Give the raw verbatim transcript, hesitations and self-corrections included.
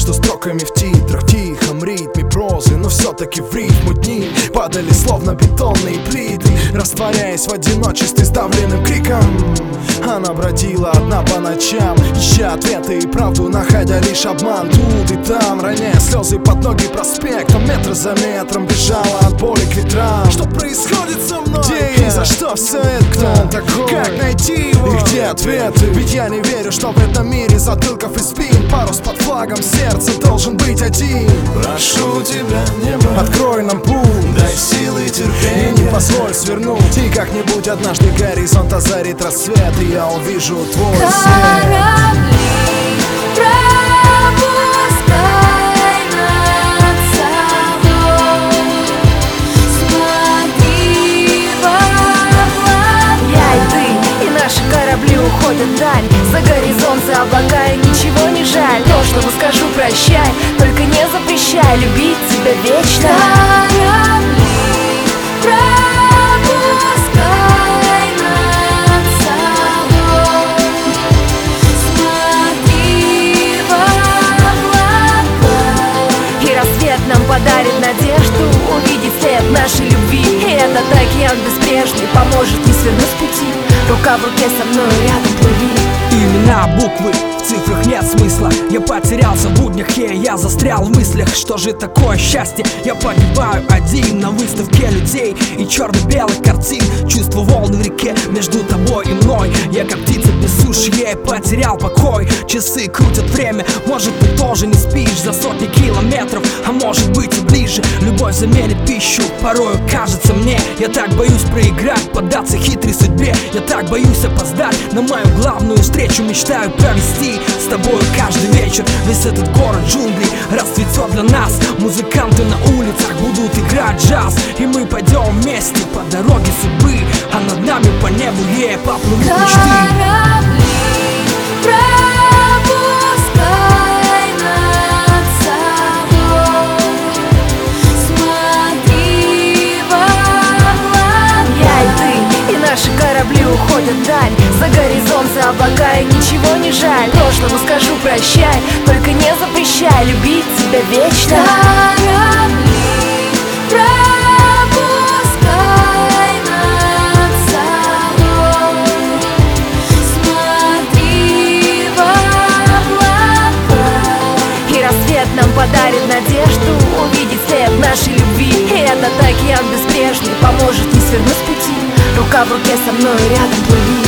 между строками в титрах, в тихом ритме прозы, но все-таки в рифму дни падали словно бетонные плиты, растворяясь в одиночестве сдавленным криком. Она бродила одна по ночам, ища ответы и правду, находя лишь обман тут и там, роняя слезы под ноги проспектом. Метр за метром бежала от боли к ветрам. Что происходит со мной? Где я? За что все это? Кто он такой? Как найти его? И где ответы? Ведь я не верю, что в этом мире затылков и спин парус под флагом сердца должен быть один. Прошу тебя, небо, открой нам путь, дай силы и терпения, и не позволь свернуть. И как-нибудь однажды горизонт озарит рассвет, и я увижу твой свет. Уходят вдаль, за горизонт, за облака, и ничего не жаль. То, что скажу, прощай, только не запрещай любить тебя вечно. Корабли, пропускай над собой, смотри в облака, и рассвет нам подарит надежду увидеть след нашей любви. И этот океан безбрежный поможет не свернуть с пути. Рука в руке со мной рядом плыви. Имена, буквы, в цифрах нет смысла. Я потерялся в буднях, и я застрял в мыслях. Что же такое счастье? Я погибаю один на выставке людей и черно-белых картин. Чувство волны в реке между тобой и мной. Я как птица без суши, я потерял покой. Часы крутят время, может ты тоже не спишь за сотни километров, а может быть и ближе. Любовь заменит пищу, порою кажется мне. Я так боюсь проиграть, поддаться хитрой судьбе. Я так боюсь опоздать на мою главную встречу. Мечтаю провести с тобой каждый вечер. Весь этот город джунглей расцветет для нас. Музыканты на улицах будут играть джаз, и мы пойдем вместе по дороге судьбы, а над нами по небу ей поплывут мечты. Корабли уходят вдаль, за горизонт, за облака, и ничего не жаль. Прошлому скажу прощай, только не запрещай любить тебя вечно. Корабли, пропускай над собой, смотри в облака, и рассвет нам подарит надежду увидеть след нашей любви. И этот океан безбрежный поможет не свернуть с пути. Рука в руке со мной рядом плыви.